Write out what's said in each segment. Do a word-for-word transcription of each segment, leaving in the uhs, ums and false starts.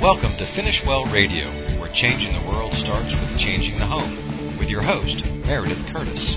Welcome to Finish Well Radio, where changing the world starts with changing the home, with your host, Meredith Curtis.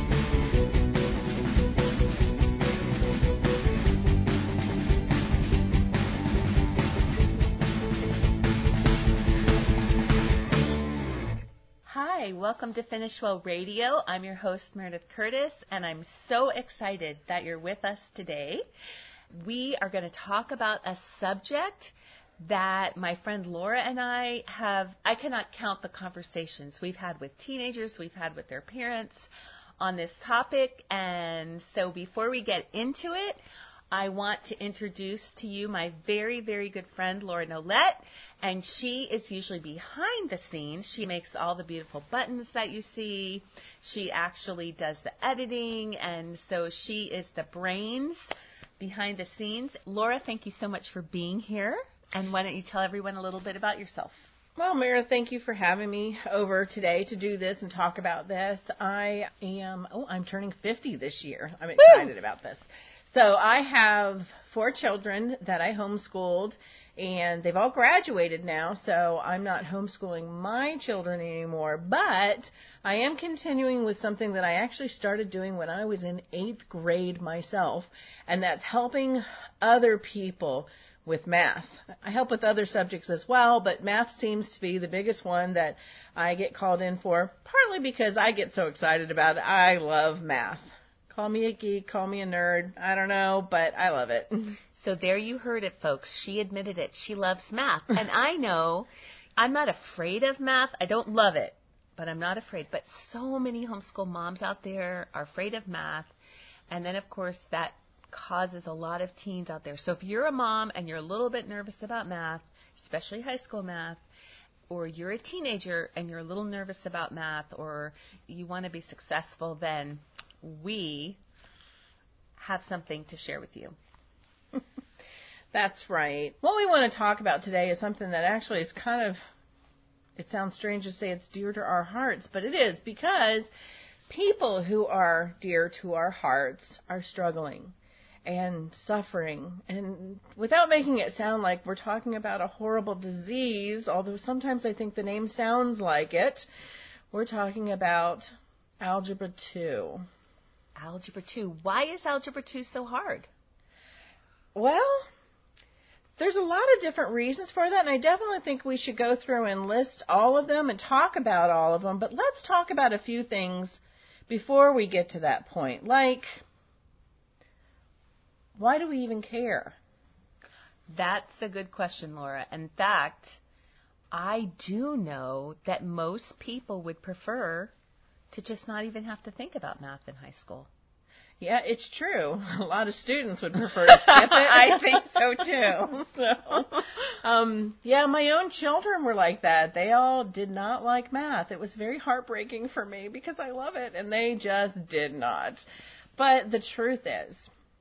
Hi, welcome to Finish Well Radio. I'm your host, Meredith Curtis, and I'm so excited that you're with us today. We are going to talk about a subject that my friend Laura and I have, I cannot count the conversations we've had with teenagers, we've had with their parents on this topic. And so before we get into it, I want to introduce to you my very, very good friend, Laura Nolette. And she is usually behind the scenes. She makes all the beautiful buttons that you see. She actually does the editing. And so she is the brains behind the scenes. Laura, thank you so much for being here. And why don't you tell everyone a little bit about yourself? Well, Mara, thank you for having me over today to do this and talk about this. I am, oh, I'm turning fifty this year. I'm excited Woo! about this. So I have four children that I homeschooled, and they've all graduated now, so I'm not homeschooling my children anymore. But I am continuing with something that I actually started doing when I was in eighth grade myself, and that's helping other people with math. I help with other subjects as well, but math seems to be the biggest one that I get called in for, partly because I get so excited about it. I love math. Call me a geek, call me a nerd, I don't know, but I love it. So there you heard it, folks. She admitted it. She loves math. And I know I'm not afraid of math. I don't love it, but I'm not afraid. But so many homeschool moms out there are afraid of math. And then, of course, that causes a lot of teens out there. So if you're a mom and you're a little bit nervous about math, especially high school math, or you're a teenager and you're a little nervous about math, or you want to be successful, then we have something to share with you. That's right. What we want to talk about today is something that actually is kind of, it sounds strange to say it's dear to our hearts, but it is, because people who are dear to our hearts are struggling and suffering, and without making it sound like we're talking about a horrible disease, although sometimes I think the name sounds like it, we're talking about Algebra two. Algebra two. Why is Algebra two so hard? Well, there's a lot of different reasons for that, and I definitely think we should go through and list all of them and talk about all of them, but let's talk about a few things before we get to that point, like, why do we even care? That's a good question, Laura. In fact, I do know that most people would prefer to just not even have to think about math in high school. Yeah, it's true. A lot of students would prefer to skip it. I think so, too. So, um, yeah, my own children were like that. They all did not like math. It was very heartbreaking for me because I love it, and they just did not. But the truth is,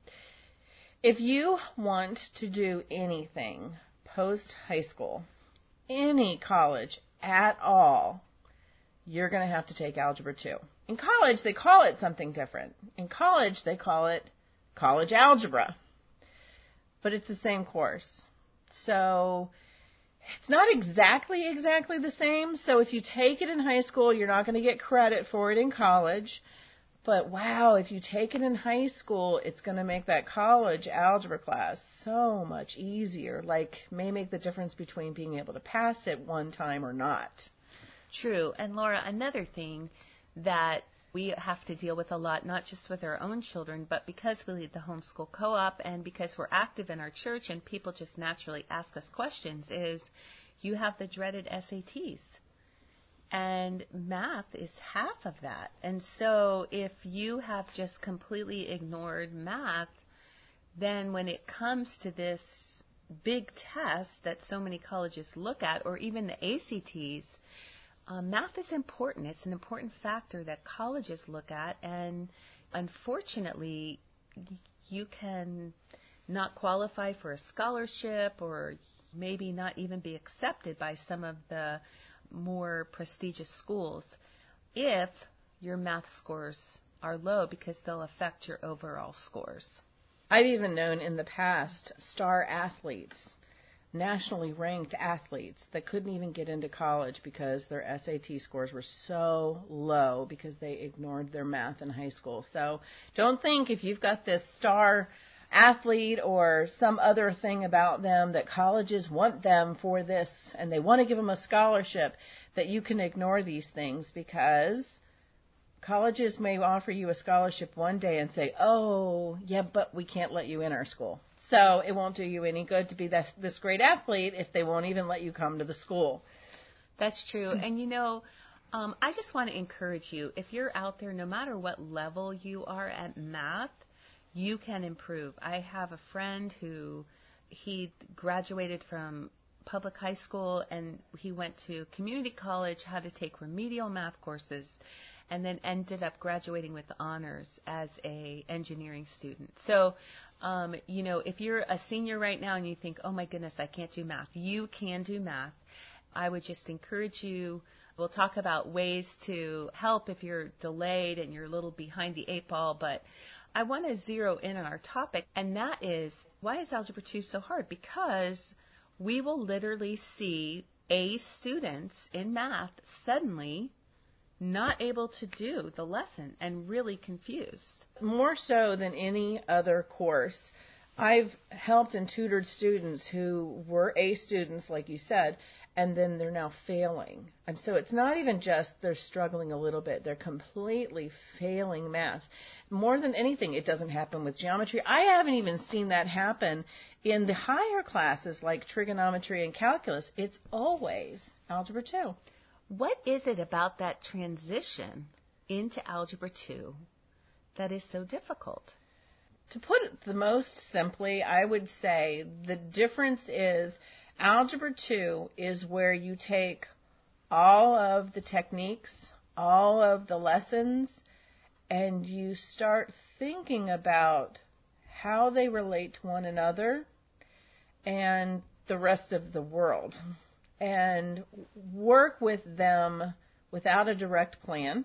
if you want to do anything post-high school, any college at all, you're going to have to take Algebra two. In college, they call it something different. In college, they call it college algebra. But it's the same course. So it's not exactly, exactly the same. So if you take it in high school, you're not going to get credit for it in college. But wow, if you take it in high school, it's going to make that college algebra class so much easier. Like, may make the difference between being able to pass it one time or not. True. And Laura, another thing that we have to deal with a lot, not just with our own children, but because we lead the homeschool co-op and because we're active in our church and people just naturally ask us questions, is you have the dreaded S A Ts. And math is half of that. And so if you have just completely ignored math, then when it comes to this big test that so many colleges look at, or even the A C Ts, uh, math is important. It's an important factor that colleges look at. And unfortunately, you can not qualify for a scholarship or maybe not even be accepted by some of the more prestigious schools if your math scores are low, because they'll affect your overall scores. I've even known in the past star athletes nationally ranked athletes that couldn't even get into college because their S A T scores were so low because they ignored their math in high school. So don't think if you've got this star athlete or some other thing about them that colleges want them for this and they want to give them a scholarship that you can ignore these things, because colleges may offer you a scholarship one day and say, oh, yeah, but we can't let you in our school. So it won't do you any good to be this, this great athlete if they won't even let you come to the school. That's true. And, you know, um, I just want to encourage you, if you're out there, no matter what level you are at math, you can improve. I have a friend who he graduated from public high school and he went to community college, had to take remedial math courses, and then ended up graduating with honors as a engineering student. So, um, you know, if you're a senior right now and you think, oh my goodness, I can't do math, you can do math. I would just encourage you. We'll talk about ways to help if you're delayed and you're a little behind the eight ball, but I want to zero in on our topic, and that is, why is Algebra two so hard? Because we will literally see A students in math suddenly not able to do the lesson and really confused. More so than any other course, I've helped and tutored students who were A students, like you said, and then they're now failing. And so it's not even just they're struggling a little bit. They're completely failing math. More than anything, it doesn't happen with geometry. I haven't even seen that happen in the higher classes like trigonometry and calculus. It's always Algebra two. What is it about that transition into Algebra two that is so difficult? To put it the most simply, I would say the difference is Algebra two is where you take all of the techniques, all of the lessons, and you start thinking about how they relate to one another and the rest of the world, and work with them without a direct plan.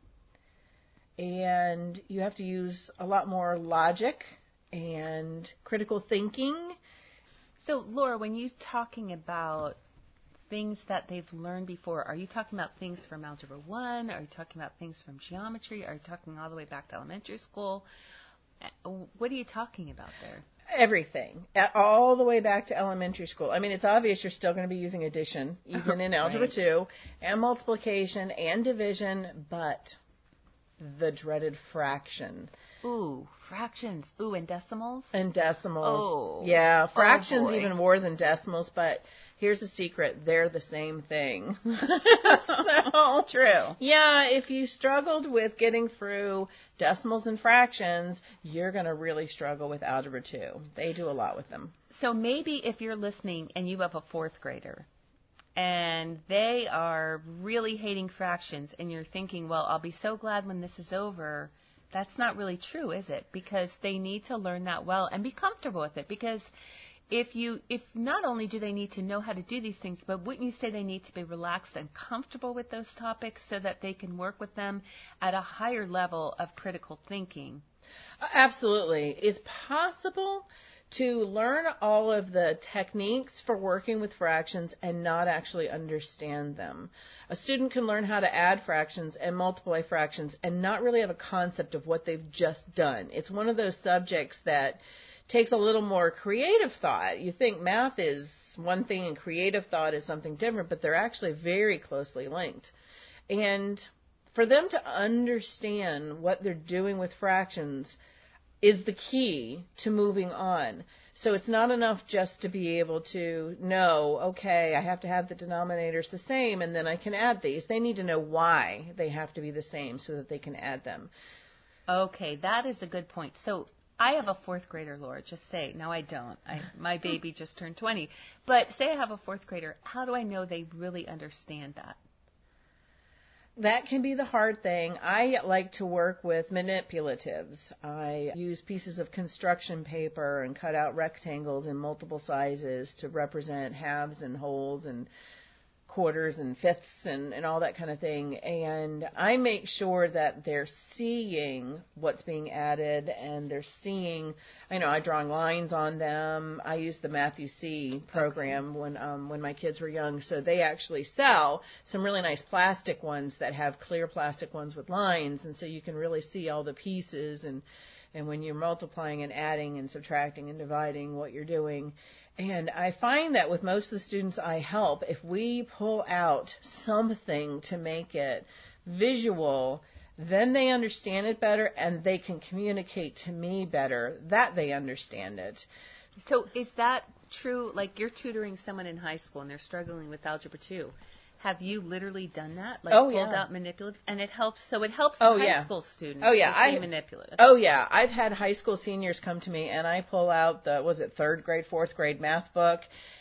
And you have to use a lot more logic and critical thinking. So, Laura, when you're talking about things that they've learned before, are you talking about things from Algebra one? Are you talking about things from geometry? Are you talking all the way back to elementary school? What are you talking about there? Everything, all the way back to elementary school. I mean, it's obvious you're still going to be using addition, even in Algebra right. two, and multiplication and division, but the dreaded fraction. Ooh, fractions. Ooh, and decimals? And decimals. Oh. Yeah, fractions oh even more than decimals, but here's a secret. They're the same thing. So, true. Yeah, if you struggled with getting through decimals and fractions, you're going to really struggle with Algebra two. They do a lot with them. So maybe if you're listening and you have a fourth grader, and they are really hating fractions, and you're thinking, well, I'll be so glad when this is over. That's not really true, is it? Because they need to learn that well and be comfortable with it. Because if you, if not only do they need to know how to do these things, but wouldn't you say they need to be relaxed and comfortable with those topics so that they can work with them at a higher level of critical thinking? Absolutely. It's possible to learn all of the techniques for working with fractions and not actually understand them. A student can learn how to add fractions and multiply fractions and not really have a concept of what they've just done. It's one of those subjects that takes a little more creative thought. You think math is one thing and creative thought is something different, but they're actually very closely linked. And for them to understand what they're doing with fractions is the key to moving on. So it's not enough just to be able to know, okay, I have to have the denominators the same and then I can add these. They need to know why they have to be the same so that they can add them. Okay, that is a good point. So I have a fourth grader, Laura, just say. No, I don't. I, my baby just turned twenty. But say I have a fourth grader. How do I know they really understand that? That can be the hard thing. I like to work with manipulatives. I use pieces of construction paper and cut out rectangles in multiple sizes to represent halves and wholes and quarters and fifths and, and all that kind of thing. And I make sure that they're seeing what's being added and they're seeing, you know, I draw lines on them. I use the Matthew C program okay. when um, when my kids were young. So they actually sell some really nice plastic ones that have clear plastic ones with lines. And so you can really see all the pieces and and when you're multiplying and adding and subtracting and dividing what you're doing. And I find that with most of the students I help, if we pull out something to make it visual, then they understand it better and they can communicate to me better that they understand it. So is that true? Like you're tutoring someone in high school and they're struggling with Algebra two. Have you literally done that? Like oh, pulled yeah. out manipulatives? And it helps, so it helps oh, high yeah. school students. Oh, yeah. I, manipulatives. Oh, yeah. I've had high school seniors come to me and I pull out the, was it third grade, fourth grade math book,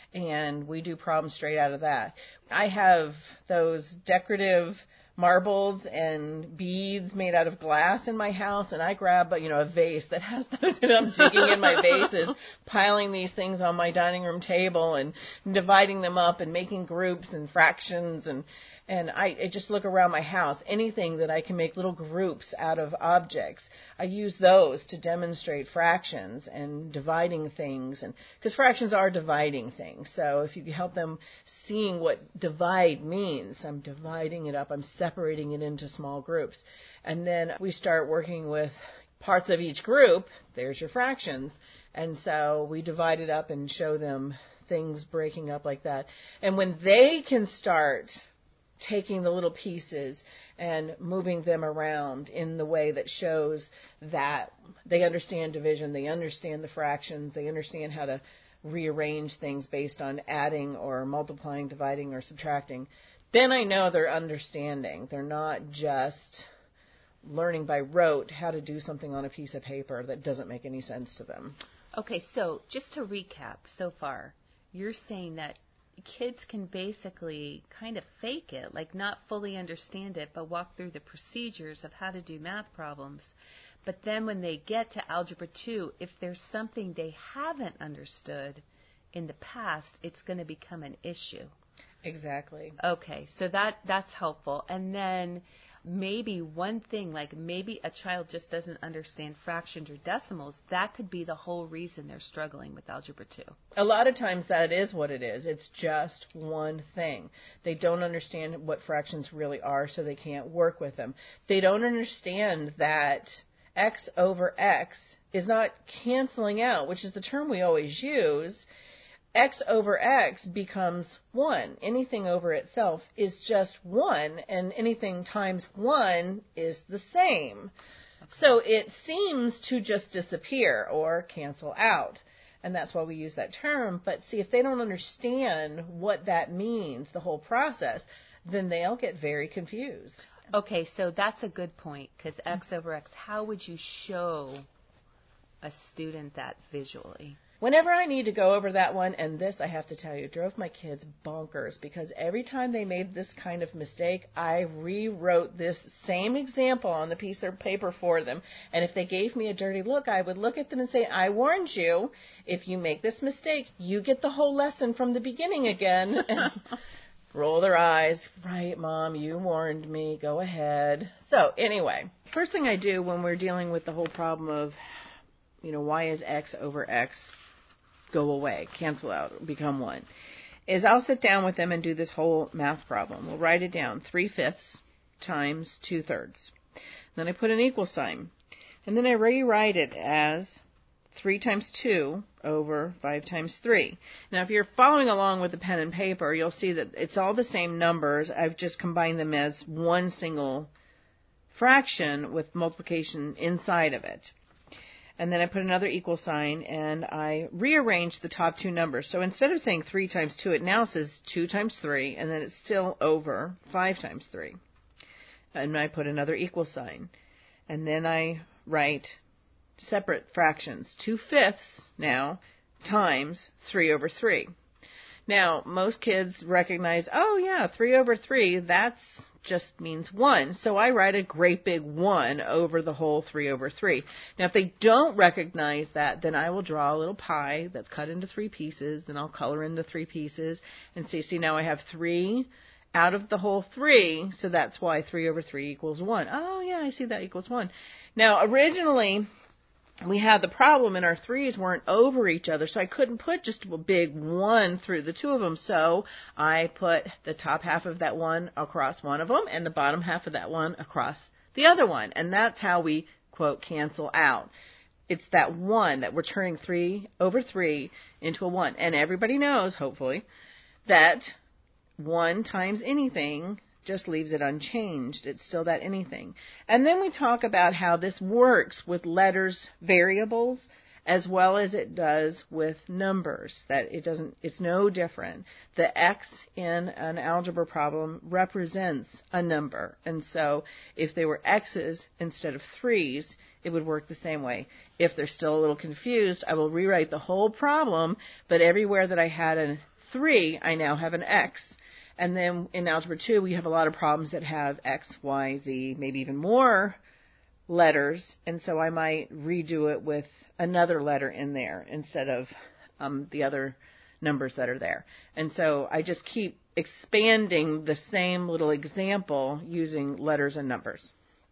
and we do problems straight out of that. I have those decorative marbles and beads made out of glass in my house, and I grab, you know, a vase that has those, and I'm digging in my vases, piling these things on my dining room table and dividing them up and making groups and fractions, and and I, I just look around my house, anything that I can make little groups out of objects. I use those to demonstrate fractions and dividing things, and because fractions are dividing things. So if you help them seeing what divide means, I'm dividing it up, I'm separating it into small groups. And then we start working with parts of each group. There's your fractions. And so we divide it up and show them things breaking up like that. And when they can start taking the little pieces and moving them around in the way that shows that they understand division, they understand the fractions, they understand how to rearrange things based on adding or multiplying, dividing, or subtracting, then I know they're understanding. They're not just learning by rote how to do something on a piece of paper that doesn't make any sense to them. Okay, so just to recap so far, you're saying that kids can basically kind of fake it, like not fully understand it, but walk through the procedures of how to do math problems. But then when they get to Algebra two, if there's something they haven't understood in the past, it's going to become an issue. Exactly. Okay, so that that's helpful. And then maybe one thing, like maybe a child just doesn't understand fractions or decimals. That could be the whole reason they're struggling with Algebra two. A lot of times that is what it is. It's just one thing. They don't understand what fractions really are, so they can't work with them. They don't understand that x over x is not canceling out, which is the term we always use. X over x becomes one. Anything over itself is just one, and anything times one is the same. Okay. So it seems to just disappear or cancel out, and that's why we use that term. But see, if they don't understand what that means, the whole process, then they'll get very confused. Okay, so that's a good point, because x over x, how would you show a student that visually? Whenever I need to go over that one, and this, I have to tell you, drove my kids bonkers, because every time they made this kind of mistake, I rewrote this same example on the piece of paper for them. And if they gave me a dirty look, I would look at them and say, I warned you, if you make this mistake, you get the whole lesson from the beginning again. And roll their eyes. Right, Mom, you warned me. Go ahead. So anyway, first thing I do when we're dealing with the whole problem of, you know, why is x over x go away, cancel out, become one, is I'll sit down with them and do this whole math problem. We'll write it down, three-fifths times two-thirds. Then I put an equal sign. And then I rewrite it as three times two over five times three. Now, if you're following along with the pen and paper, you'll see that it's all the same numbers. I've just combined them as one single fraction with multiplication inside of it. And then I put another equal sign, and I rearrange the top two numbers. So instead of saying three times two, it now says two times three, and then it's still over five times three. And I put another equal sign. And then I write separate fractions, two-fifths now times three over three. Now, most kids recognize, oh yeah, three over three, that's just means one. So I write a great big one over the whole three over three. Now, if they don't recognize that, then I will draw a little pie that's cut into three pieces. Then I'll color into three pieces and see, see, now I have three out of the whole three, so that's why three over three equals one. Oh yeah, I see that equals one. Now, originally, we had the problem and our threes weren't over each other, so I couldn't put just a big one through the two of them. So I put the top half of that one across one of them and the bottom half of that one across the other one. And that's how we, quote, cancel out. It's that one that we're turning three over three into a one. And everybody knows, hopefully, that one times anything just leaves it unchanged. It's still that anything. And then we talk about how this works with letters variables as well as it does with numbers, that it doesn't, it's no different. The X in an algebra problem represents a number. And so if they were X's instead of threes, it would work the same way. If they're still a little confused, I will rewrite the whole problem, but everywhere that I had a three, I now have an X. And then in Algebra two, we have a lot of problems that have X, Y, Z, maybe even more letters. And so I might redo it with another letter in there instead of um, the other numbers that are there. And so I just keep expanding the same little example using letters and numbers.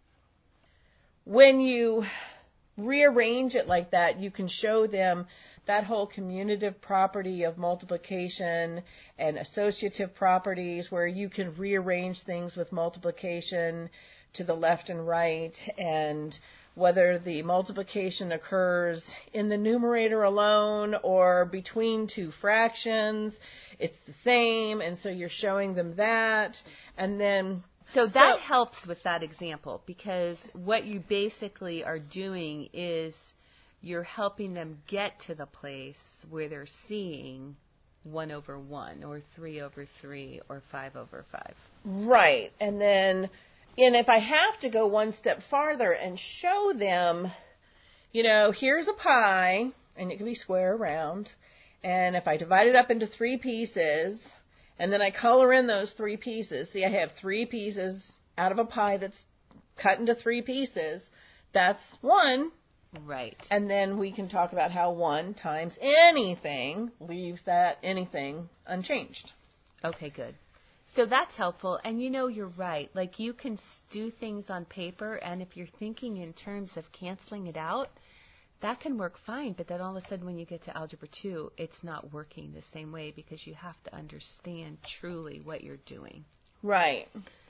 When you rearrange it like that, you can show them that whole commutative property of multiplication and associative properties where you can rearrange things with multiplication to the left and right, and whether the multiplication occurs in the numerator alone or between two fractions, it's the same, and so you're showing them that. And then So that so, helps with that example, because what you basically are doing is you're helping them get to the place where they're seeing one over one or three over three or five over five. Right. And then, and if I have to go one step farther and show them, you know, here's a pie, and it can be square or round, and if I divide it up into three pieces, and then I color in those three pieces. See, I have three pieces out of a pie that's cut into three pieces. That's one. Right. And then we can talk about how one times anything leaves that anything unchanged. Okay, good. So that's helpful. And you know, you're right. Like, you can do things on paper, and if you're thinking in terms of canceling it out, that can work fine, but then all of a sudden when you get to Algebra two, it's not working the same way because you have to understand truly what you're doing. Right.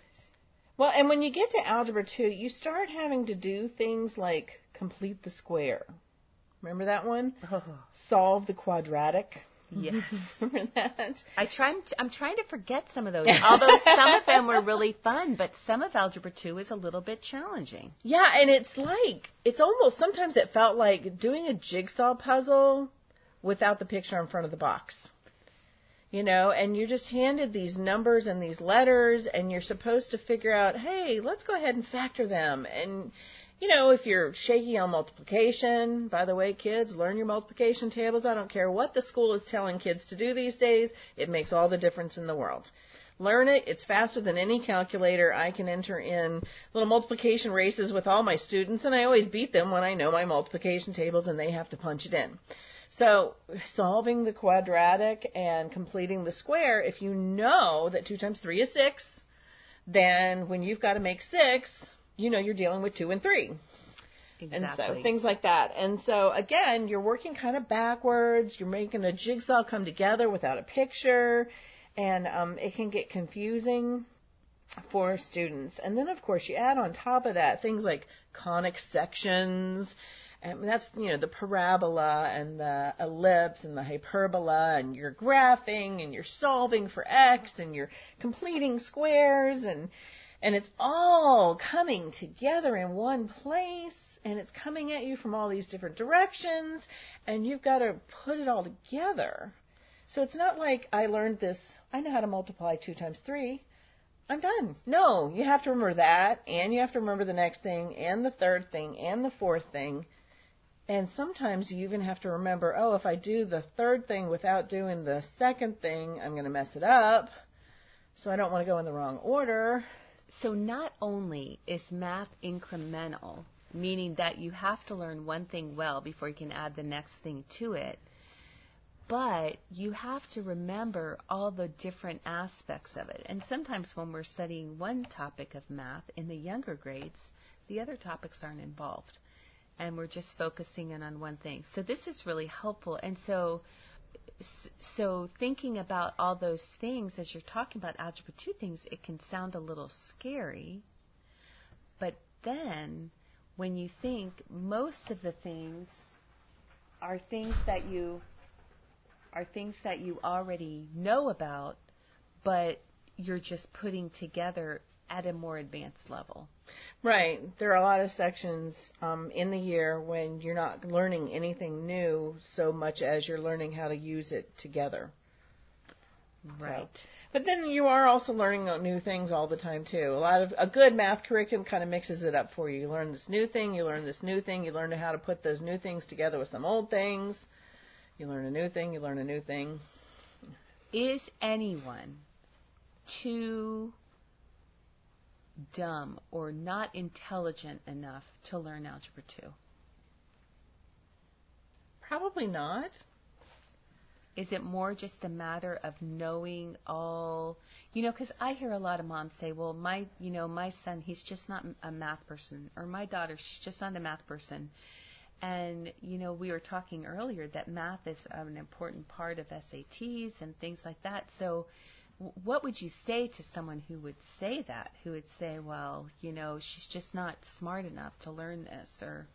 Well, and when you get to Algebra two, you start having to do things like complete the square. Remember that one? Oh. Solve the quadratic. Yes. Remember that? I try, I'm trying to forget some of those, although some of them were really fun, but some of Algebra two is a little bit challenging. Yeah, and it's like, it's almost, sometimes it felt like doing a jigsaw puzzle without the picture in front of the box. You know, and you're just handed these numbers and these letters, and you're supposed to figure out, hey, let's go ahead and factor them. And you know, if you're shaky on multiplication, by the way, kids, learn your multiplication tables. I don't care what the school is telling kids to do these days. It makes all the difference in the world. Learn it. It's faster than any calculator. I can enter in little multiplication races with all my students, and I always beat them when I know my multiplication tables and they have to punch it in. So solving the quadratic and completing the square, if you know that two times three is six, then when you've got to make six, you know you're dealing with two and three. Exactly. And so things like that. And so, again, you're working kind of backwards. You're making a jigsaw come together without a picture. And um, it can get confusing for students. And then, of course, you add on top of that things like conic sections. And that's, you know, the parabola and the ellipse and the hyperbola. And you're graphing and you're solving for x and you're completing squares. And And it's all coming together in one place, and it's coming at you from all these different directions, and you've got to put it all together. So it's not like I learned this, I know how to multiply two times three, I'm done. No, you have to remember that, and you have to remember the next thing, and the third thing, and the fourth thing. And sometimes you even have to remember, oh, if I do the third thing without doing the second thing, I'm going to mess it up. So I don't want to go in the wrong order. So not only is math incremental, meaning that you have to learn one thing well before you can add the next thing to it, but you have to remember all the different aspects of it. And sometimes when we're studying one topic of math in the younger grades, the other topics aren't involved. And we're just focusing in on one thing. So this is really helpful. And so so thinking about all those things as you're talking about Algebra two things, it can sound a little scary. But then when you think most of the things are things that you are things that you already know about, but you're just putting together at a more advanced level. Right. There are a lot of sections um, in the year when you're not learning anything new so much as you're learning how to use it together. Right. So, but then you are also learning new things all the time too. A lot of a good math curriculum kind of mixes it up for you. You learn this new thing, you learn this new thing, you learn how to put those new things together with some old things. You learn a new thing, you learn a new thing. Is anyone too dumb or not intelligent enough to learn Algebra two? Probably not. Is it more just a matter of knowing all, you know, because I hear a lot of moms say, well, my, you know, my son, he's just not a math person, or my daughter, she's just not a math person. And, you know, we were talking earlier that math is an important part of S A Ts and things like that. So what would you say to someone who would say that, who would say, well, you know, she's just not smart enough to learn this? Or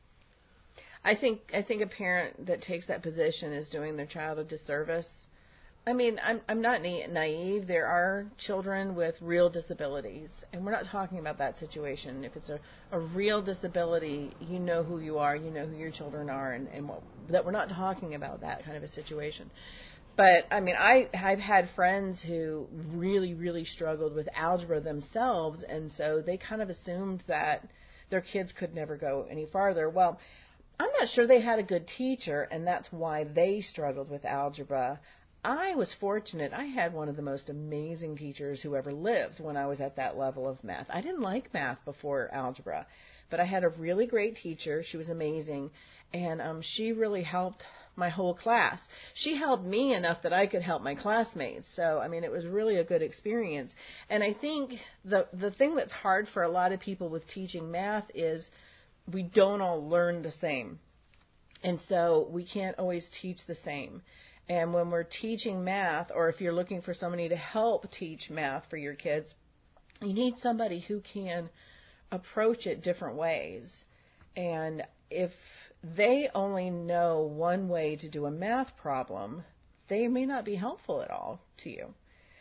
I think I think a parent that takes that position is doing their child a disservice. I mean, I'm I'm not naive. There are children with real disabilities, and we're not talking about that situation. If it's a, a real disability, you know who you are, you know who your children are, and, and what, that we're not talking about that kind of a situation. But, I mean, I, I've had friends who really, really struggled with algebra themselves, and so they kind of assumed that their kids could never go any farther. Well, I'm not sure they had a good teacher, and that's why they struggled with algebra. I was fortunate. I had one of the most amazing teachers who ever lived when I was at that level of math. I didn't like math before algebra, but I had a really great teacher. She was amazing, and um, she really helped my whole class. She helped me enough that I could help my classmates. So, I mean, it was really a good experience. And I think the the thing that's hard for a lot of people with teaching math is we don't all learn the same. And so we can't always teach the same. And when we're teaching math, or if you're looking for somebody to help teach math for your kids, you need somebody who can approach it different ways. And if they only know one way to do a math problem, they may not be helpful at all to you.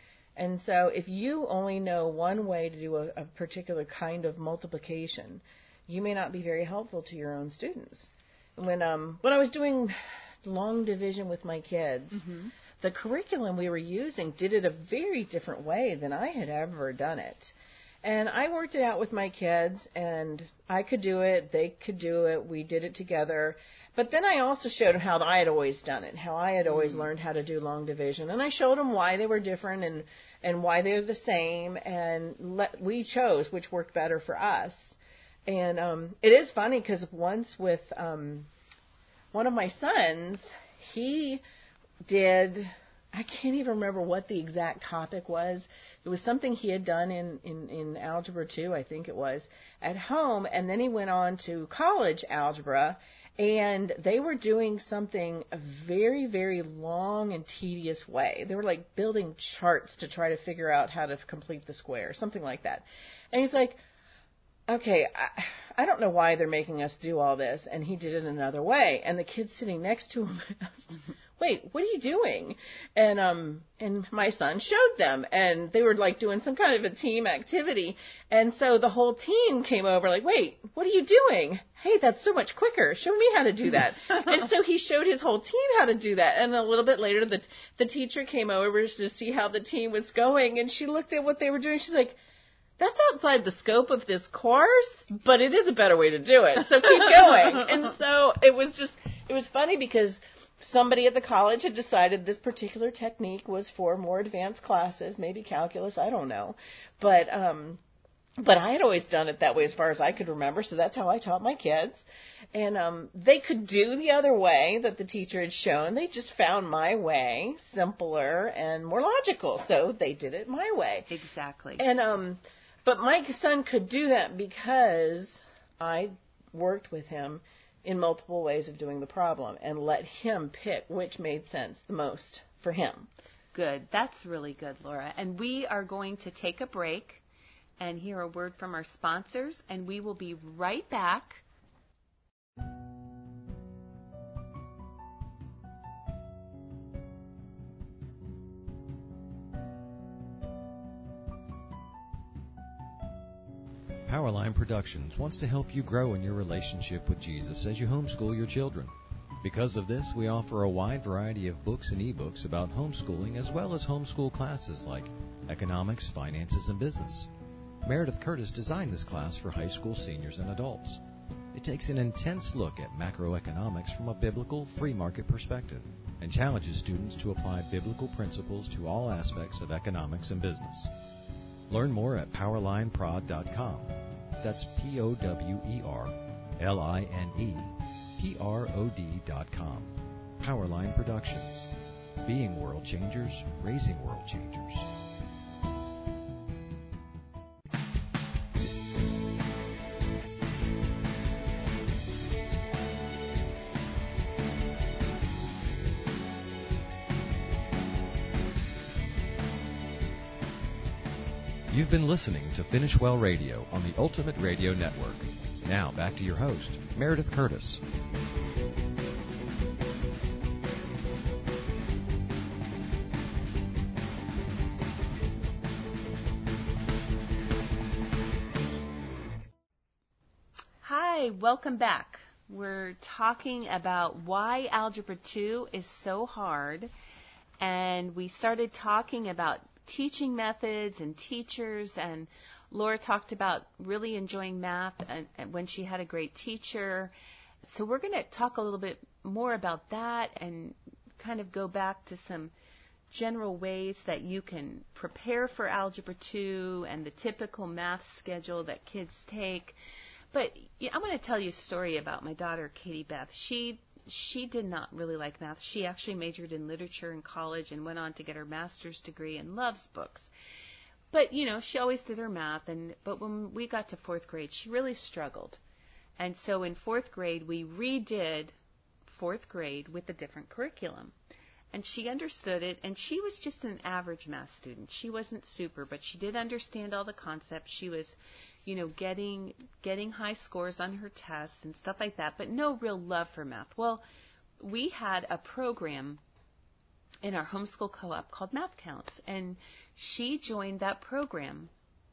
And so if you only know one way to do a, a particular kind of multiplication, you may not be very helpful to your own students. When um when I was doing long division with my kids, mm-hmm. the curriculum we were using did it a very different way than I had ever done it. And I worked it out with my kids, and I could do it, they could do it, we did it together. But then I also showed them how I had always done it, how I had always mm-hmm. learned how to do long division. And I showed them why they were different and, and why they're the same, and let, we chose which worked better for us. And um, it is funny because once with um, one of my sons, he did... I can't even remember what the exact topic was. It was something he had done in, in, in Algebra two, I think it was, at home, and then he went on to college algebra, and they were doing something a very, very long and tedious way. They were like building charts to try to figure out how to complete the square, something like that. And he's like, okay, I, I don't know why they're making us do all this, and he did it another way. And the kid sitting next to him asked, wait, what are you doing? And um, and my son showed them, and they were like doing some kind of a team activity. And so the whole team came over like, wait, what are you doing? Hey, that's so much quicker. Show me how to do that. And so he showed his whole team how to do that. And a little bit later, the the teacher came over to see how the team was going, and she looked at what they were doing. She's like, that's outside the scope of this course, but it is a better way to do it. So keep going. And so it was just, it was funny because somebody at the college had decided this particular technique was for more advanced classes, maybe calculus, I don't know. But, um, but I had always done it that way as far as I could remember, so that's how I taught my kids. And um, they could do the other way that the teacher had shown. They just found my way simpler and more logical, so they did it my way. Exactly. And um, but my son could do that because I worked with him in multiple ways of doing the problem and let him pick which made sense the most for him. Good. That's really good, Laura. And we are going to take a break and hear a word from our sponsors, and we will be right back. Powerline Productions wants to help you grow in your relationship with Jesus as you homeschool your children. Because of this, we offer a wide variety of books and ebooks about homeschooling as well as homeschool classes like economics, finances, and business. Meredith Curtis designed this class for high school seniors and adults. It takes an intense look at macroeconomics from a biblical, free market perspective and challenges students to apply biblical principles to all aspects of economics and business. Learn more at powerline prod dot com. That's P O W E R L I N E P R O D dot com. Powerline Productions. Being world changers, raising world changers. You've been listening to Finish Well Radio on the Ultimate Radio Network. Now, back to your host, Meredith Curtis. Hi, welcome back. We're talking about why Algebra two is so hard, and we started talking about teaching methods and teachers, and Laura talked about really enjoying math and, and when she had a great teacher. So we're going to talk a little bit more about that and kind of go back to some general ways that you can prepare for Algebra two and the typical math schedule that kids take. But yeah, I'm going to tell you a story about my daughter, Katie Beth. She She did not really like math. She actually majored in literature in college and went on to get her master's degree and loves books. But, you know, she always did her math. And but when we got to fourth grade, she really struggled. And so in fourth grade, we redid fourth grade with a different curriculum. And she understood it, and she was just an average math student. She wasn't super, but she did understand all the concepts. She was, you know, getting getting high scores on her tests and stuff like that, but no real love for math. Well, we had a program in our homeschool co-op called Math Counts, and she joined that program.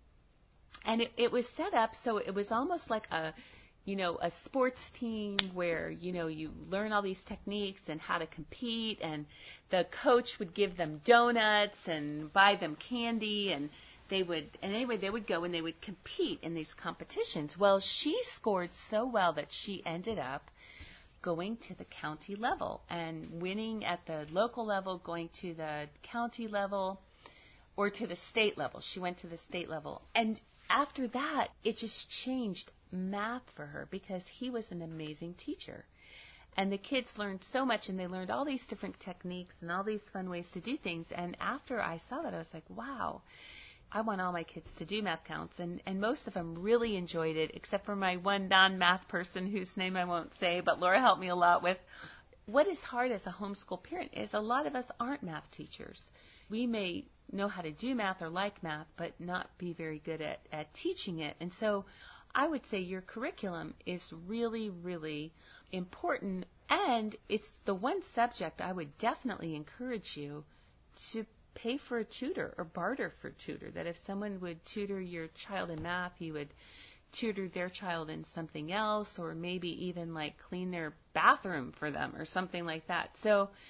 And it, it was set up so it was almost like a, you know, a sports team where, you know, you learn all these techniques and how to compete, and the coach would give them donuts and buy them candy, and they would, and anyway, they would go and they would compete in these competitions. Well, she scored so well that she ended up going to the county level and winning at the local level, going to the county level, or to the state level. She went to the state level. And after that, it just changed math for her because he was an amazing teacher. And the kids learned so much, and they learned all these different techniques and all these fun ways to do things. And after I saw that, I was like, wow, I want all my kids to do Math Counts. And, and most of them really enjoyed it, except for my one non-math person whose name I won't say, but Laura helped me a lot with. What is hard as a homeschool parent is a lot of us aren't math teachers. We may know how to do math or like math, but not be very good at, at teaching it. And so I would say your curriculum is really, really important, and it's the one subject I would definitely encourage you to pay for a tutor or barter for a tutor, that if someone would tutor your child in math, you would tutor their child in something else, or maybe even like clean their bathroom for them or something like that. So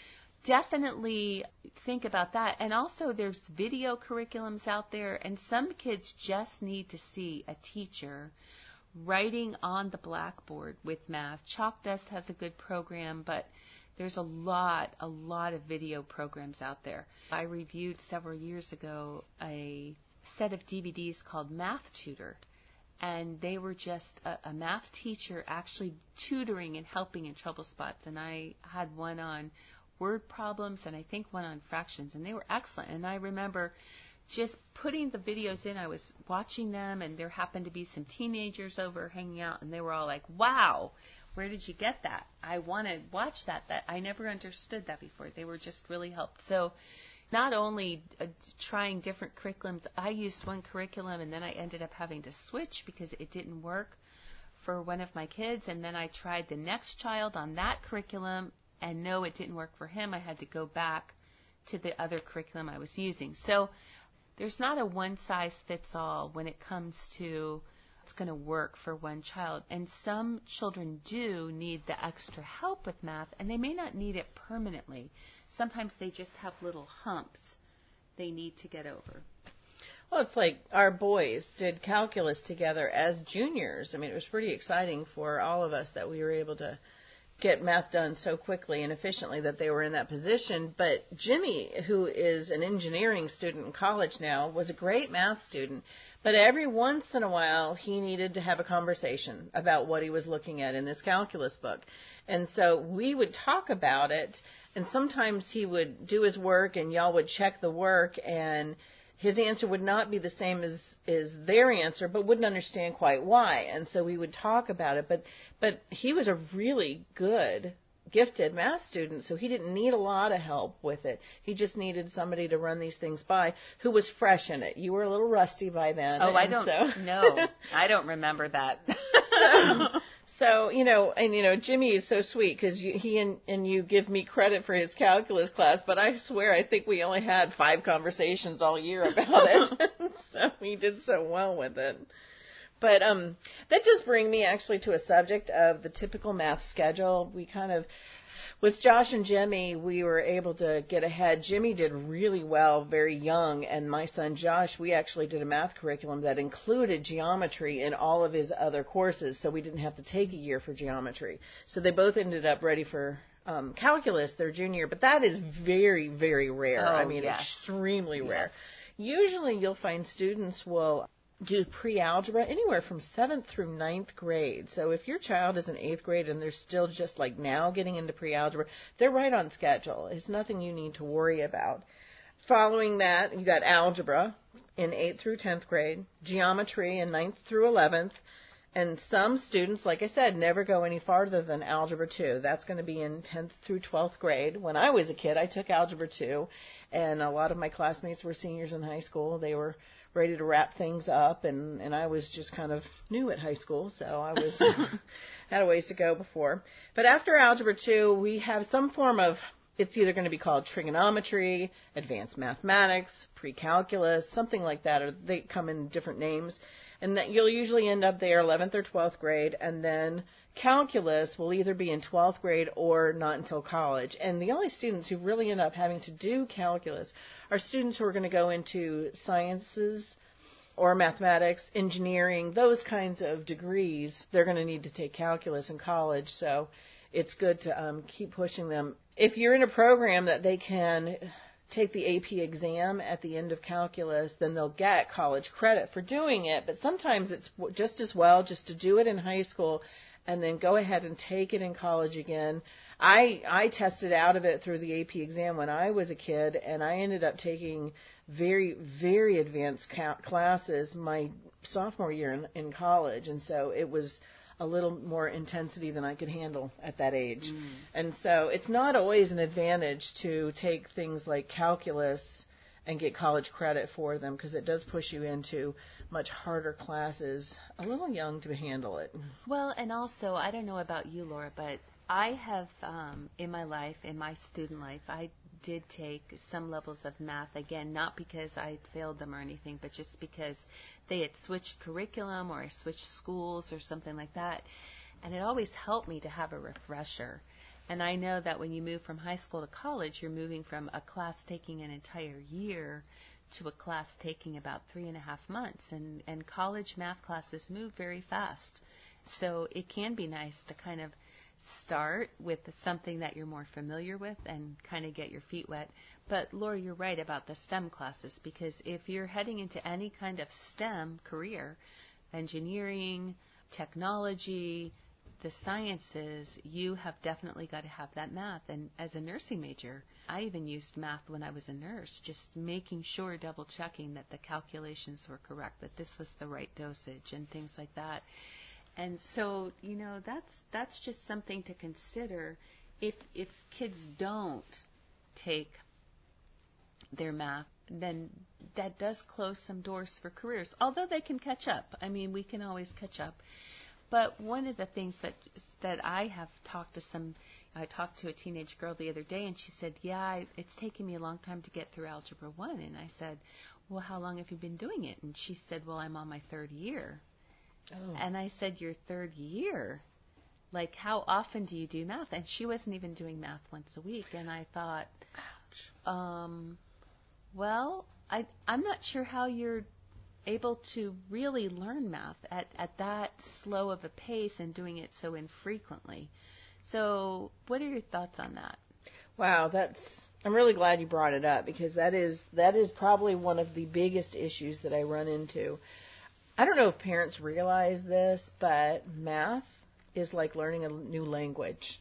definitely think about that. And also there's video curriculums out there, and some kids just need to see a teacher writing on the blackboard with math. Chalk Dust has a good program, but there's a lot, a lot of video programs out there. I reviewed several years ago a set of D V Ds called Math Tutor, and they were just a, a math teacher actually tutoring and helping in trouble spots. And I had one on word problems and I think one on fractions, and they were excellent. And I remember just putting the videos in. I was watching them, and there happened to be some teenagers over hanging out, and they were all like, wow, where did you get that? I want to watch that. That I never understood that before. They were just really helped. So not only uh, trying different curriculums, I used one curriculum and then I ended up having to switch because it didn't work for one of my kids. And then I tried the next child on that curriculum, and no, it didn't work for him. I had to go back to the other curriculum I was using. So there's not a one-size-fits-all when it comes to what's going to work for one child. And some children do need the extra help with math, and they may not need it permanently. Sometimes they just have little humps they need to get over. Well, it's like our boys did calculus together as juniors. I mean, it was pretty exciting for all of us that we were able to get math done so quickly and efficiently that they were in that position. But Jimmy, who is an engineering student in college now, was a great math student. But every once in a while, he needed to have a conversation about what he was looking at in this calculus book. And so we would talk about it, and sometimes he would do his work and y'all would check the work, and his answer would not be the same as, as their answer, but wouldn't understand quite why. And so we would talk about it. But but he was a really good, gifted math student, so he didn't need a lot of help with it. He just needed somebody to run these things by who was fresh in it. You were a little rusty by then. Oh, I don't so. know. I don't remember that. so, so, you know, and, you know, Jimmy is so sweet because he and, and you give me credit for his calculus class, but I swear I think we only had five conversations all year about it. So he did so well with it. But um, that does bring me actually to a subject of the typical math schedule. We kind of, with Josh and Jimmy, we were able to get ahead. Jimmy did really well very young, and my son Josh, we actually did a math curriculum that included geometry in all of his other courses, so we didn't have to take a year for geometry. So they both ended up ready for um, calculus their junior year, but that is very, very rare. Oh, I mean, yes. extremely Yes. rare. Usually you'll find students will do pre-algebra anywhere from seventh through ninth grade. So if your child is in eighth grade and they're still just like now getting into pre-algebra, they're right on schedule. It's nothing you need to worry about. Following that, you got algebra in eighth through tenth grade, geometry in ninth through eleventh, and some students, like I said, never go any farther than Algebra two. That's going to be in tenth through twelfth grade. When I was a kid, I took Algebra two, and a lot of my classmates were seniors in high school. They were ready to wrap things up, and, and I was just kind of new at high school, so I was had a ways to go before. But after Algebra two, we have some form of, it's either going to be called trigonometry, advanced mathematics, pre-calculus, something like that, or they come in different names. And that you'll usually end up there eleventh or twelfth grade, and then calculus will either be in twelfth grade or not until college. And the only students who really end up having to do calculus are students who are going to go into sciences or mathematics, engineering, those kinds of degrees. They're going to need to take calculus in college, so it's good to um, keep pushing them. If you're in a program that they can take the A P exam at the end of calculus, then they'll get college credit for doing it. But sometimes it's just as well just to do it in high school and then go ahead and take it in college again. I I tested out of it through the A P exam when I was a kid, and I ended up taking very, very advanced ca- classes my sophomore year in, in college. And so it was a little more intensity than I could handle at that age. Mm. And so it's not always an advantage to take things like calculus and get college credit for them, because it does push you into much harder classes a little young to handle it. Well, and also, I don't know about you, Laura, but I have, um, in my life, in my student life, I did take some levels of math, again, not because I failed them or anything, but just because they had switched curriculum or I switched schools or something like that. And it always helped me to have a refresher. And I know that when you move from high school to college, you're moving from a class taking an entire year to a class taking about three and a half months. And, and college math classes move very fast. So it can be nice to kind of start with something that you're more familiar with and kind of get your feet wet. But Laura, you're right about the STEM classes, because if you're heading into any kind of STEM career, engineering, technology, the sciences, you have definitely got to have that math. And as a nursing major, I even used math when I was a nurse, just making sure, double checking that the calculations were correct, that this was the right dosage and things like that. And so, you know, that's that's just something to consider if if kids don't take their math, then that does close some doors for careers, although they can catch up. I mean, we can always catch up. But one of the things that that I have talked to some, I talked to a teenage girl the other day, and she said, yeah, I, it's taken me a long time to get through Algebra one. And I said, well, how long have you been doing it? And she said, well, I'm on my third year. Oh. And I said, your third year? Like, how often do you do math? And she wasn't even doing math once a week. And I thought, ouch. Um, well, I, I'm not sure how you're able to really learn math at, at that slow of a pace and doing it so infrequently. So what are your thoughts on that? Wow, that's, I'm really glad you brought it up, because that is that is probably one of the biggest issues that I run into. I don't know if parents realize this, but math is like learning a new language.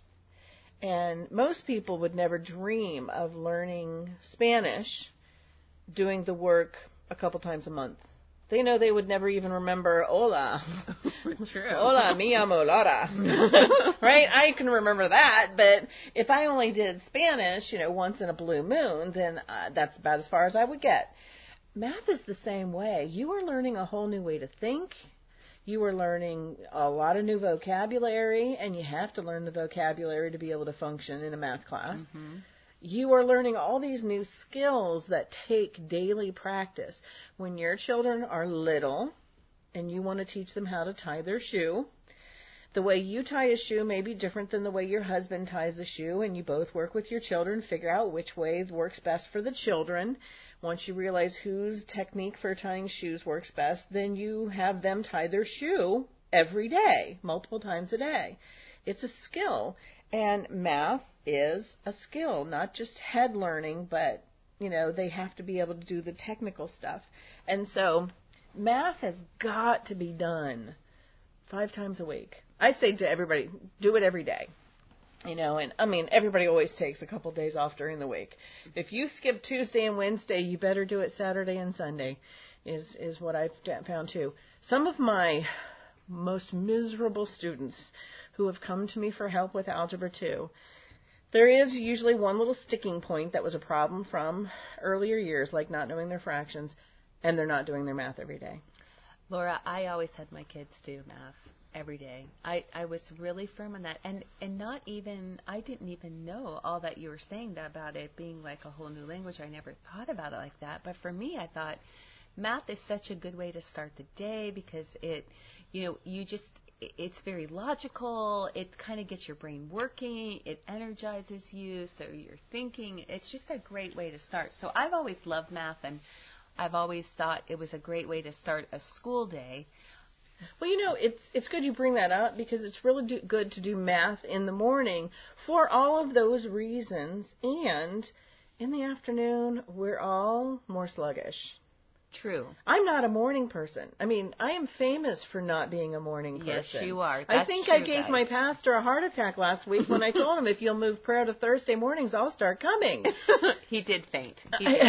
And most people would never dream of learning Spanish doing the work a couple times a month. They know they would never even remember hola. True. Hola, mi amo Laura. Right? I can remember that, but if I only did Spanish, you know, once in a blue moon, then uh, that's about as far as I would get. Math is the same way. You are learning a whole new way to think. You are learning a lot of new vocabulary, and you have to learn the vocabulary to be able to function in a math class. Mm-hmm. You are learning all these new skills that take daily practice. When your children are little and you want to teach them how to tie their shoe, the way you tie a shoe may be different than the way your husband ties a shoe, and you both work with your children, figure out which way works best for the children. Once you realize whose technique for tying shoes works best, then you have them tie their shoe every day, multiple times a day. It's a skill, and math is a skill, not just head learning, but, you know, they have to be able to do the technical stuff. And so math has got to be done five times a week. I say to everybody, do it every day. You know, and I mean, everybody always takes a couple days off during the week. If you skip Tuesday and Wednesday, you better do it Saturday and Sunday, is, is what I've found too. Some of my most miserable students who have come to me for help with Algebra two, there is usually one little sticking point that was a problem from earlier years, like not knowing their fractions, and they're not doing their math every day. Laura, I always had my kids do math every day. I, I was really firm on that. And, and not even, I didn't even know all that you were saying about it being like a whole new language. I never thought about it like that. But for me, I thought math is such a good way to start the day, because it, you know, you just, it's very logical. It kind of gets your brain working. It energizes you, so you're thinking. It's just a great way to start. So I've always loved math, and I've always thought it was a great way to start a school day. Well, you know, it's it's good you bring that up, because it's really do, good to do math in the morning for all of those reasons. And in the afternoon, we're all more sluggish. True. I'm not a morning person. I mean, I am famous for not being a morning person. Yes, you are. That's I think true, I gave guys. my pastor a heart attack last week when I told him, if you'll move prayer to Thursday mornings, I'll start coming. He did faint. He did.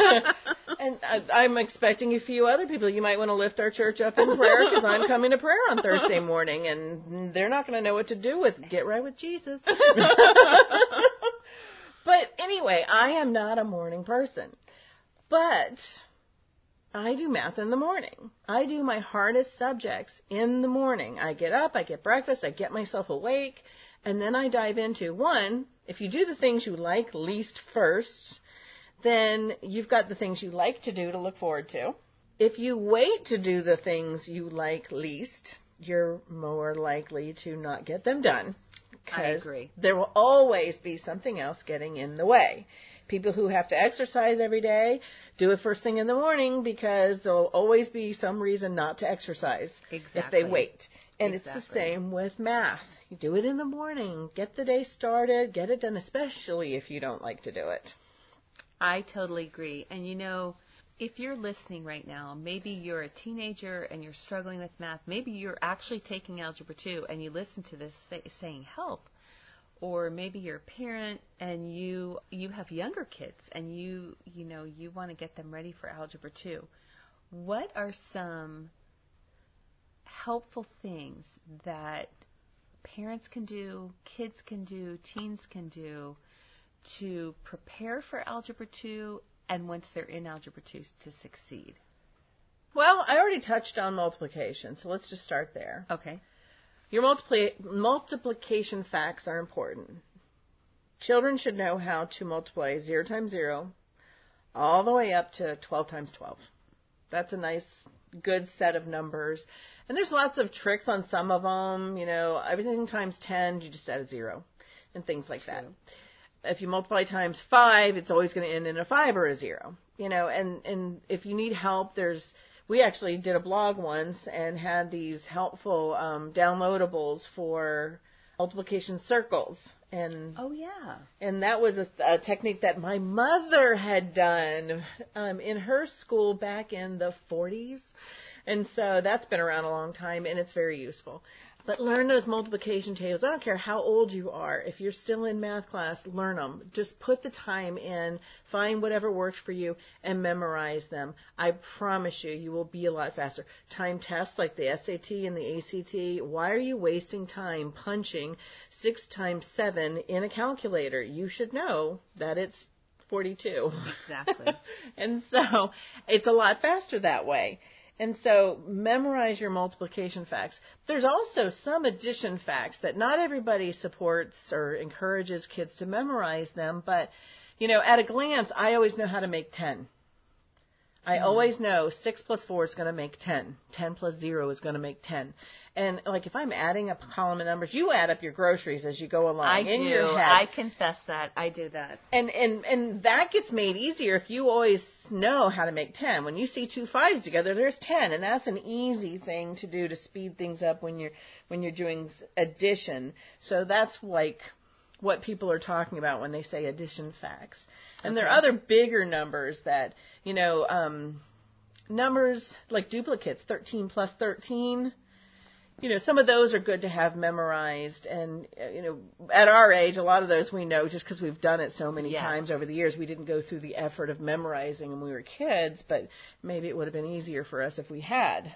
And I, I'm expecting a few other people. You might want to lift our church up in prayer, because I'm coming to prayer on Thursday morning, and they're not going to know what to do with get right with Jesus. But anyway, I am not a morning person. But I do math in the morning. I do my hardest subjects in the morning. I get up, I get breakfast, I get myself awake, and then I dive into, one, if you do the things you like least first, then you've got the things you like to do to look forward to. If you wait to do the things you like least, you're more likely to not get them done, I agree. There will always be something else getting in the way. People who have to exercise every day do it first thing in the morning because there will always be some reason not to exercise exactly. if they wait. And exactly. it's the same with math. You do it in the morning. Get the day started. Get it done, especially if you don't like to do it. I totally agree. And you know, if you're listening right now, maybe you're a teenager and you're struggling with math. Maybe you're actually taking Algebra two and you listen to this say, saying help. Or maybe you're a parent and you you have younger kids and you you know you want to get them ready for Algebra two. What are some helpful things that parents can do, kids can do, teens can do to prepare for Algebra two and once they're in Algebra two to succeed? Well, I already touched on multiplication, so let's just start there. Okay. Your multipli- multiplication facts are important. Children should know how to multiply zero times zero all the way up to twelve times twelve. That's a nice, good set of numbers. And there's lots of tricks on some of them. You know, everything times ten, you just add a zero and things like True. that. If you multiply times five, it's always going to end in a five or a zero. You know, and, and if you need help, there's... We actually did a blog once and had these helpful um, downloadables for multiplication circles. And oh, yeah. And that was a, a technique that my mother had done um, in her school back in the forties. And so that's been around a long time, and it's very useful. But learn those multiplication tables. I don't care how old you are. If you're still in math class, learn them. Just put the time in, find whatever works for you, and memorize them. I promise you, you will be a lot faster. Time tests like the S A T and the A C T, why are you wasting time punching six times seven in a calculator? You should know that it's forty-two. Exactly. And so it's a lot faster that way. And so memorize your multiplication facts. There's also some addition facts that not everybody supports or encourages kids to memorize them, but, you know, at a glance, I always know how to make ten. I mm-hmm. always know six plus four is going to make ten. ten plus zero is going to make ten. And, like, if I'm adding up a column of numbers, you add up your groceries as you go along I in do. your head. I confess that. I do that. And, and, and that gets made easier if you always know how to make ten. When you see two fives together, there's ten. And that's an easy thing to do to speed things up when you're, when you're doing addition. So that's, like, what people are talking about when they say addition facts. And okay. There are other bigger numbers that, you know, um, numbers like duplicates, thirteen plus thirteen. You know, some of those are good to have memorized. And, you know, at our age, a lot of those we know just because we've done it so many yes. times over the years. We didn't go through the effort of memorizing when we were kids, but maybe it would have been easier for us if we had.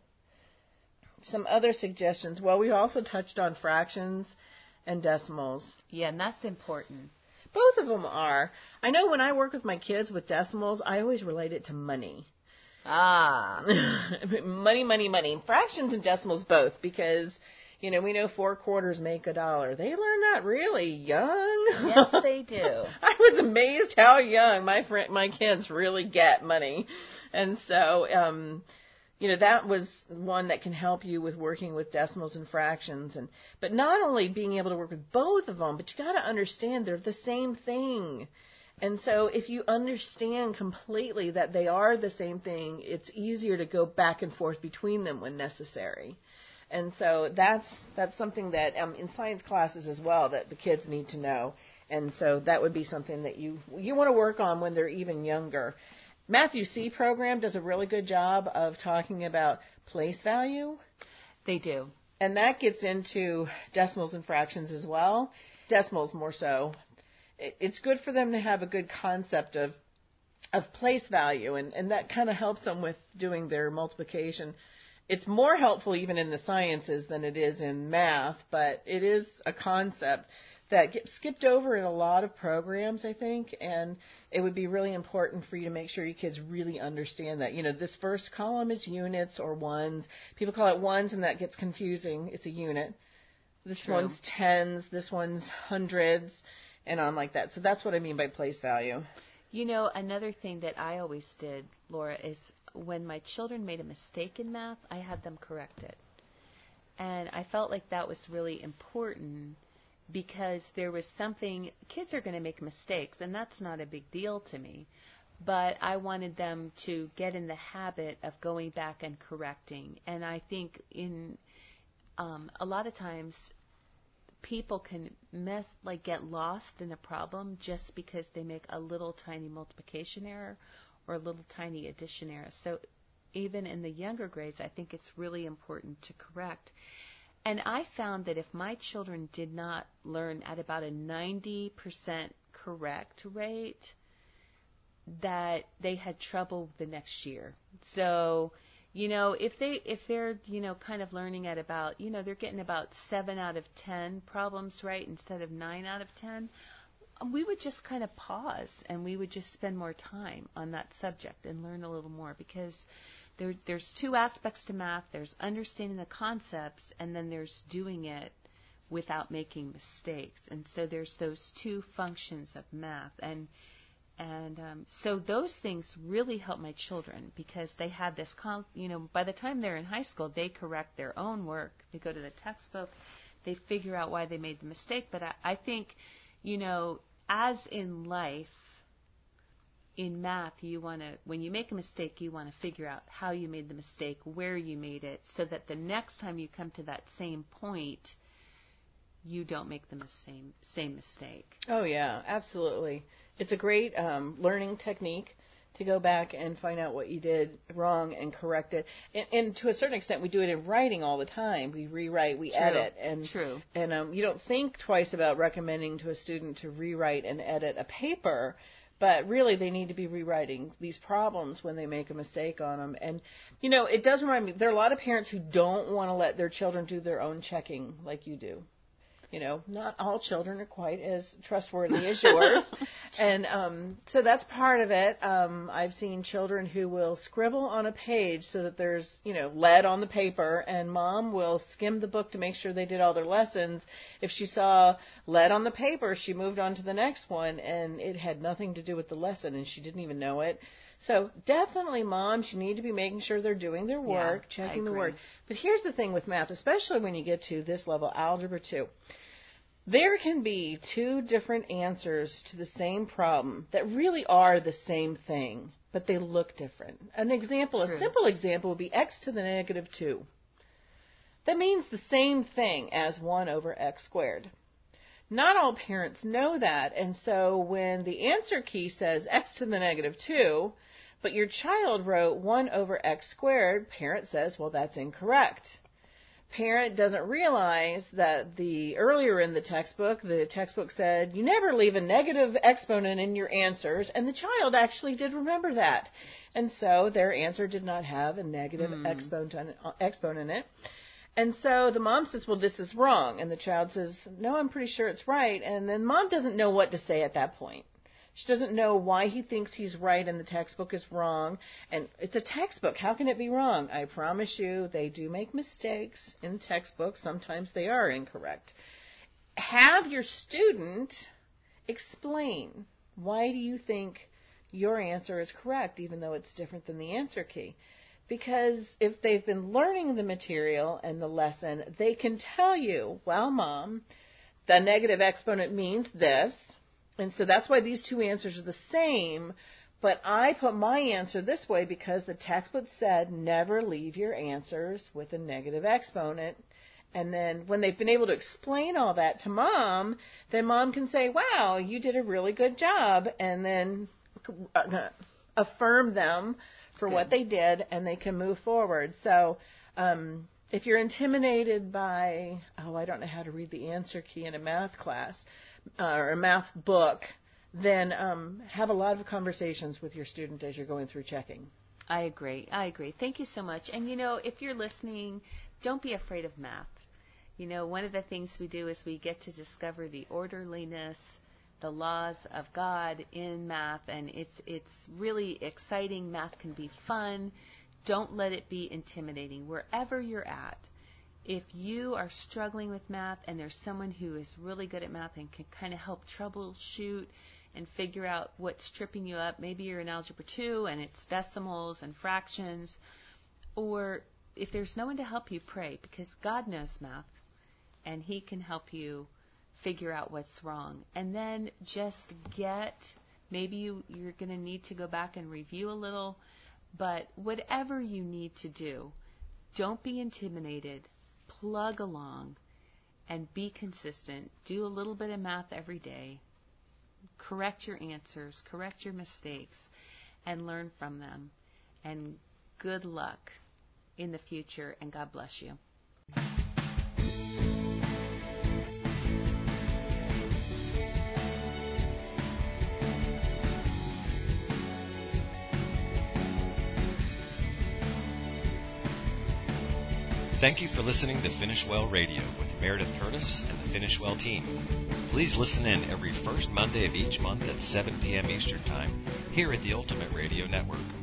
Some other suggestions. Well, we also touched on fractions and decimals. Yeah, and that's important. Both of them are. I know when I work with my kids with decimals, I always relate it to money. Ah. money, money, money. Fractions and decimals both, because, you know, we know four quarters make a dollar. They learn that really young. Yes, they do. I was amazed how young my friend, my kids really get money. And so, um, you know, that was one that can help you with working with decimals and fractions. And but not only being able to work with both of them, but you got to understand they're the same thing. And so if you understand completely that they are the same thing, it's easier to go back and forth between them when necessary. And so that's that's something that um, in science classes as well that the kids need to know. And so that would be something that you you want to work on when they're even younger. Matthew C. program does a really good job of talking about place value. They do. And that gets into decimals and fractions as well. Decimals more so. It's good for them to have a good concept of of place value, and, and that kind of helps them with doing their multiplication. It's more helpful even in the sciences than it is in math, but it is a concept that gets skipped over in a lot of programs, I think, and it would be really important for you to make sure your kids really understand that. You know, this first column is units or ones. People call it ones, and that gets confusing. It's a unit. This True. One's tens, this one's hundreds, and on like that. So that's what I mean by place value. You know, another thing that I always did, Laura, is when my children made a mistake in math, I had them correct it. And I felt like that was really important. because there was something, kids are going to make mistakes, and that's not a big deal to me. But I wanted them to get in the habit of going back and correcting. And I think in um, a lot of times people can mess, like get lost in a problem just because they make a little tiny multiplication error or a little tiny addition error. So even in the younger grades, I think it's really important to correct. And I found that if my children did not learn at about a ninety percent correct rate, that they had trouble the next year. So, you know, if they if they're, you know, kind of learning at about, you know, they're getting about seven out of ten problems right instead of nine out of ten, we would just kind of pause and we would just spend more time on that subject and learn a little more, because there there's two aspects to math. There's understanding the concepts, and then there's doing it without making mistakes. And so there's those two functions of math. And And um, so those things really help my children, because they have this, con- you know, by the time they're in high school, they correct their own work. They go to the textbook. They figure out why they made the mistake. But I, I think, you know, as in life, in math, you want to, when you make a mistake, you want to figure out how you made the mistake, where you made it, so that the next time you come to that same point, you don't make the same same mistake. Oh, yeah, absolutely. It's a great um, learning technique to go back and find out what you did wrong and correct it. And, and to a certain extent, we do it in writing all the time. We rewrite, we True. edit. And, True. And um, you don't think twice about recommending to a student to rewrite and edit a paper, but really they need to be rewriting these problems when they make a mistake on them. And, you know, it does remind me, there are a lot of parents who don't want to let their children do their own checking like you do. You know, not all children are quite as trustworthy as yours. And um, so that's part of it. Um, I've seen children who will scribble on a page so that there's, you know, lead on the paper, and mom will skim the book to make sure they did all their lessons. If she saw lead on the paper, she moved on to the next one, and it had nothing to do with the lesson, and she didn't even know it. So definitely, moms, you need to be making sure they're doing their work, Yeah, checking I the agree. work. But here's the thing with math, especially when you get to this level, Algebra two. There can be two different answers to the same problem that really are the same thing, but they look different. An example, True. a simple example would be x to the negative two. That means the same thing as one over x squared. Not all parents know that, and so when the answer key says x to the negative two, but your child wrote one over x squared, parent says, well, that's incorrect. Parent doesn't realize that the earlier in the textbook, the textbook said, you never leave a negative exponent in your answers, and the child actually did remember that. And so their answer did not have a negative mm. exponent, exponent in it. And so the mom says, well, this is wrong. And the child says, no, I'm pretty sure it's right. And then mom doesn't know what to say at that point. She doesn't know why he thinks he's right and the textbook is wrong. And it's a textbook. How can it be wrong? I promise you, they do make mistakes in textbooks. Sometimes they are incorrect. Have your student explain, why do you think your answer is correct, even though it's different than the answer key? Because if they've been learning the material and the lesson, they can tell you, well, Mom, the negative exponent means this. And so that's why these two answers are the same, but I put my answer this way because the textbook said never leave your answers with a negative exponent. And then when they've been able to explain all that to Mom, then Mom can say, wow, you did a really good job, and then affirm them for Good. what they did, and they can move forward. So um, if you're intimidated by, oh, I don't know how to read the answer key in a math class, Uh, or a math book, then um, have a lot of conversations with your student as you're going through checking. I agree. I agree. Thank you so much. And, you know, if you're listening, don't be afraid of math. You know, one of the things we do is we get to discover the orderliness, the laws of God in math, and it's it's really exciting. Math can be fun. Don't let it be intimidating. Wherever you're at, if you are struggling with math and there's someone who is really good at math and can kind of help troubleshoot and figure out what's tripping you up, maybe you're in Algebra two and it's decimals and fractions, or if there's no one to help you, pray, because God knows math and He can help you figure out what's wrong. And then just get, maybe you, you're going to need to go back and review a little, but whatever you need to do, don't be intimidated. Plug along and be consistent. Do a little bit of math every day. Correct your answers, correct your mistakes, and learn from them. And good luck in the future, and God bless you. Thank you for listening to Finish Well Radio with Meredith Curtis and the Finish Well team. Please listen in every first Monday of each month at seven p.m. Eastern Time here at the Ultimate Radio Network.